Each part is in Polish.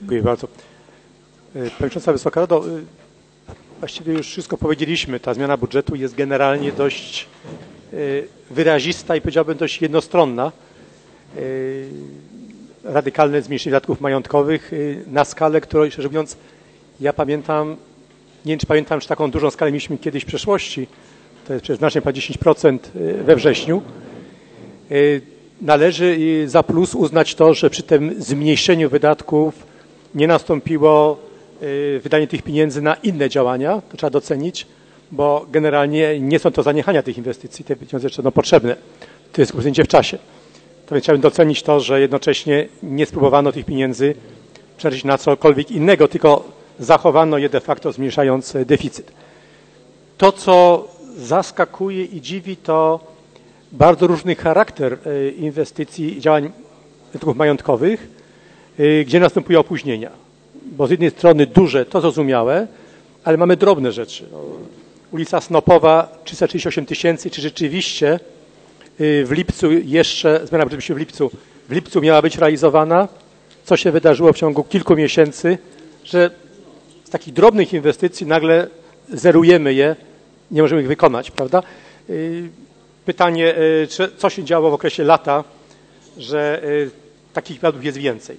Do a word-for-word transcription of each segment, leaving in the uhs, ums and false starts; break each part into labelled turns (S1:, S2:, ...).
S1: Dziękuję bardzo. Pani Przewodnicząca, Wysoka Rado, właściwie już wszystko powiedzieliśmy. Ta zmiana budżetu jest generalnie dość wyrazista i powiedziałbym dość jednostronna. Radykalne zmniejszenie wydatków majątkowych na skalę, którą, szczerze mówiąc, ja pamiętam, nie wiem, czy pamiętam, czy taką dużą skalę mieliśmy kiedyś w przeszłości. To jest przeznaczenie ponad dziesięć procent we wrześniu. Należy za plus uznać to, że przy tym zmniejszeniu wydatków nie nastąpiło wydanie tych pieniędzy na inne działania. To trzeba docenić, bo generalnie nie są to zaniechania tych inwestycji. Te pieniądze jeszcze będą potrzebne. To jest posunięcie w czasie. To więc chciałbym docenić to, że jednocześnie nie spróbowano tych pieniędzy przeznaczyć na cokolwiek innego, tylko zachowano je de facto, zmniejszając deficyt. To, co zaskakuje i dziwi, to bardzo różny charakter inwestycji i działań rynków majątkowych, gdzie następują opóźnienia. Bo z jednej strony duże, to zrozumiałe, ale mamy drobne rzeczy. Ulica Snopowa, trzysta trzydzieści osiem tysięcy, czy rzeczywiście w lipcu jeszcze, zmiana budżetu w lipcu, w lipcu miała być realizowana, co się wydarzyło w ciągu kilku miesięcy, że z takich drobnych inwestycji nagle zerujemy je, nie możemy ich wykonać, prawda? Pytanie, co się działo w okresie lata, że takich wypadków jest więcej.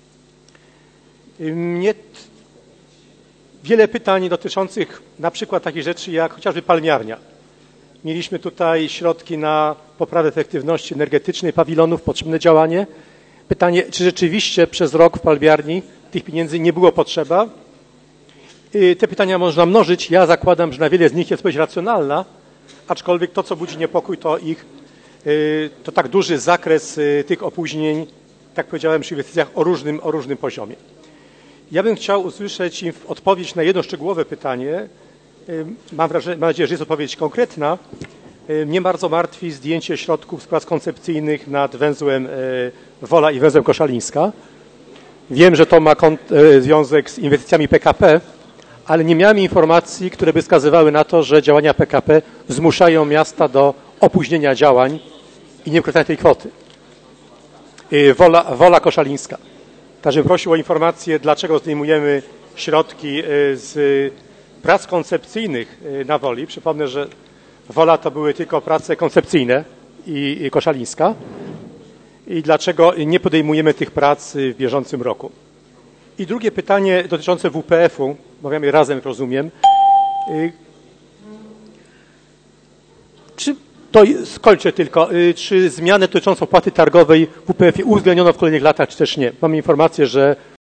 S1: Mnie wiele pytań dotyczących na przykład takich rzeczy jak chociażby palmiarnia. Mieliśmy tutaj środki na poprawę efektywności energetycznej pawilonów, potrzebne działanie. Pytanie, czy rzeczywiście przez rok w palmiarni tych pieniędzy nie było potrzeba? Te pytania można mnożyć. Ja zakładam, że na wiele z nich jest odpowiedź racjonalna, aczkolwiek to, co budzi niepokój, to ich, to tak duży zakres tych opóźnień, tak powiedziałem, przy inwestycjach o różnym, o różnym poziomie. Ja bym chciał usłyszeć odpowiedź na jedno szczegółowe pytanie. Mam, wrażenie, mam nadzieję, że jest odpowiedź konkretna. Mnie bardzo martwi zdjęcie środków z prac koncepcyjnych nad węzłem Wola i węzłem Koszalińska. Wiem, że to ma związek z inwestycjami P K P, ale nie miałem informacji, które by wskazywały na to, że działania P K P zmuszają miasta do opóźnienia działań i niewykorzystania tej kwoty. Wola, Wola Koszalińska. Także prosił o informację, dlaczego zdejmujemy środki z prac koncepcyjnych na Woli. Przypomnę, że Wola to były tylko prace koncepcyjne i Koszalińska. I dlaczego nie podejmujemy tych prac w bieżącym roku. I drugie pytanie dotyczące W P F-u, mówimy razem, rozumiem. Czy to skończę tylko, czy zmianę dotyczącą opłaty targowej w W P F-ie uwzględniono w kolejnych latach, czy też nie? Mamy informację, że